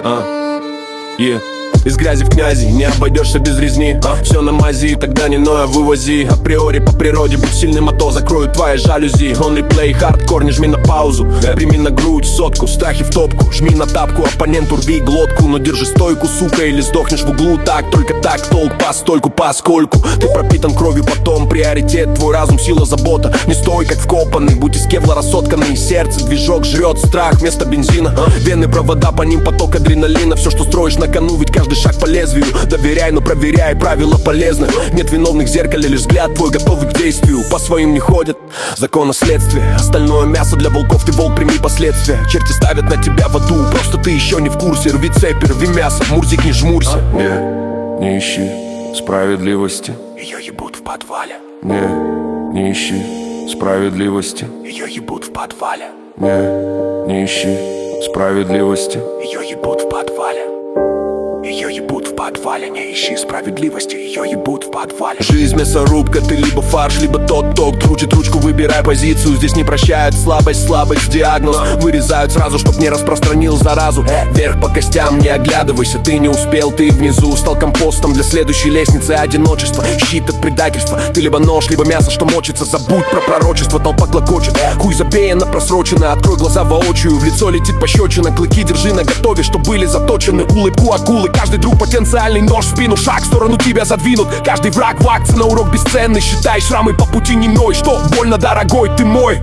Из грязи в князи, не обойдешься без резни. Все на мази, тогда не ноя вывози. Априори по природе, будь сильным, а то закроют твои жалюзи. Only play hardcore, не жми на паузу. Прими на грудь сотку, страхи в топку. Жми на тапку, оппоненту рви глотку. Но держи стойку, сука, или сдохнешь в углу. Так, только так, толк, постольку, поскольку ты пропитан кровью, потом приоритет. Твой разум, сила, забота. Не стой, как вкопанный, будь из кевлара сотканный. Сердце, движок жрет страх вместо бензина. Вены, провода, по ним поток адреналина. Все, что строишь на кону, ведь каждый шаг по лезвию. Доверяй, но проверяй, правила полезны. Нет виновных в зеркале, лишь взгляд твой готовый к действию. По своим не ходят, закона следствия. Остальное мясо для волков, ты волк, прими последствия. Черти ставят на тебя в аду, просто ты еще не в курсе. Рви цепи, рви мясо, Мурзик, не жмурься. Не ищи справедливости, ее ебут в подвале. Не ищи справедливости, ее ебут в подвале. Не ищи справедливости, ее ебут в подвале. Ее ебут в подвале, не ищи справедливости, ее ебут в подвале. Жизнь мясорубка, ты либо фарш, либо тот, кто крутит ручку, выбирай позицию. Здесь не прощают слабость, диагноз вырезают сразу, чтоб не распространил заразу. Вверх по костям, не оглядывайся, ты не успел, ты внизу. Стал компостом для следующей лестницы одиночества. Щит от предательства, ты либо нож, либо мясо, что мочится. Забудь про пророчество, толпа клокочет. Хуй забеяно, просрочено, открой глаза воочию. В лицо летит пощечина, клыки держи наготове, что были заточены. Улыбку акулы, каждый друг потенциальный нож в спину. Шаг в сторону тебя задвинут, каждый враг в акции на урок бесценный. Считай шрамы по пути не ной, что больно дорогой, ты мой.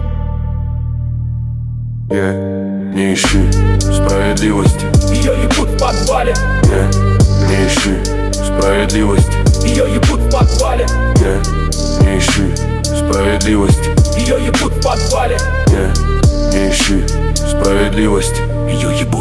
Не ищи справедливости, ее ебут в подвале. Не ищи справедливости, ее ебут в подвале. Не ищи справедливости, ее ебут в подвале. Не ищи справедливости, ее ебут.